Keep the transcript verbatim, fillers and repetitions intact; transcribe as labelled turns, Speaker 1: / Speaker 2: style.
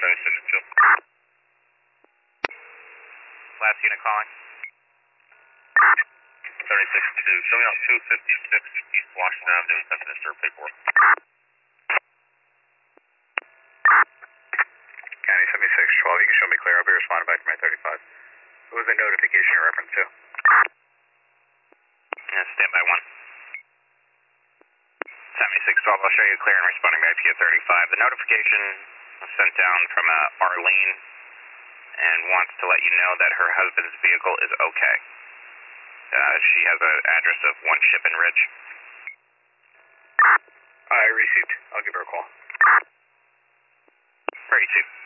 Speaker 1: seventy-six two.
Speaker 2: Last unit calling.
Speaker 1: seventy-six two. Show me out two fifty-six East Washington Avenue. Attempting to serve paperwork.
Speaker 3: County seventy-six twelve, you can show me clear. I'll be responding back to my thirty-five. What was the notification in reference to?
Speaker 2: Yeah, standby one. seventy-six twelve, I'll show you clear and responding back to you thirty-five. The notification was sent down from uh, Arlene and wants to let you know that her husband's vehicle is okay. Uh, she has an address of One Ship and Ridge.
Speaker 3: I received. I'll give her a call.
Speaker 2: thirty-two.